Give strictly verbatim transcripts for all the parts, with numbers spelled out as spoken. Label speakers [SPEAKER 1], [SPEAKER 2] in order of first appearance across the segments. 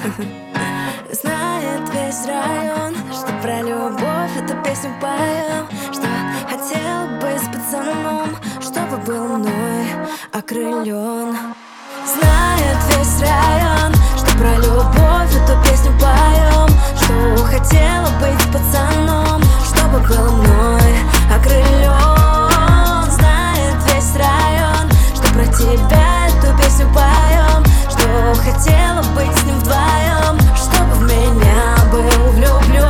[SPEAKER 1] Знает весь район, что про любовь эту песню поем, что хотел быть с пацаном, чтобы был мной окрылен. Знает весь район, что про любовь эту песню поем, что хотела быть с пацаном, чтобы был мной окрылен. Знает весь район, что про тебя эту песню поем, что хотела быть с ним вдвоем, чтобы в меня был влюблен.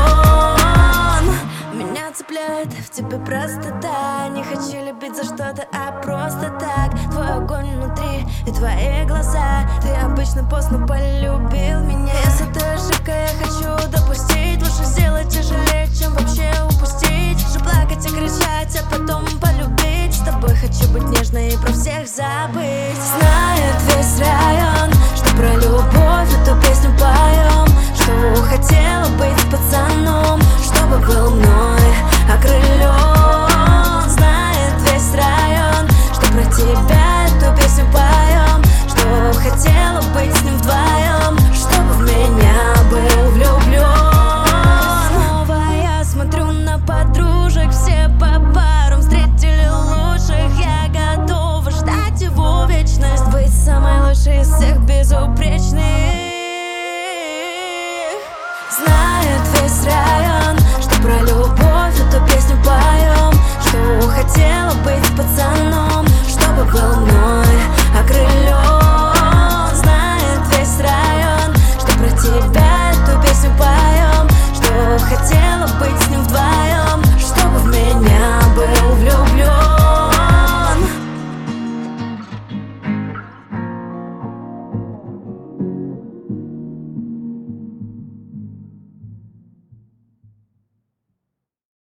[SPEAKER 1] Меня цепляет в тебе простота, не хочу любить за что-то, а просто так. Твой огонь внутри и твои глаза, ты обычно поздно полюбил меня. Если ты ошибка, я хочу допустить, лучше сделать тяжелее, чем вообще упустить. Же плакать и кричать, а потом полюбить. С тобой хочу быть нежной и про всех забыть. Знает весь район, что про любовь эту песню поем, что хотела быть с пацаном, чтобы был мной окрылен. Знает весь район, что про тебя эту песню поем, что хотела быть с ним вдвоем, чтобы в меня был влюблен. Снова я смотрю на подружек, все по парам встретили лучших. Я готова ждать его вечность, быть самой лучшей из всех безупречных. Знает весь район, что про любовь эту песню поем, что хотела быть с пацаном, чтобы был мной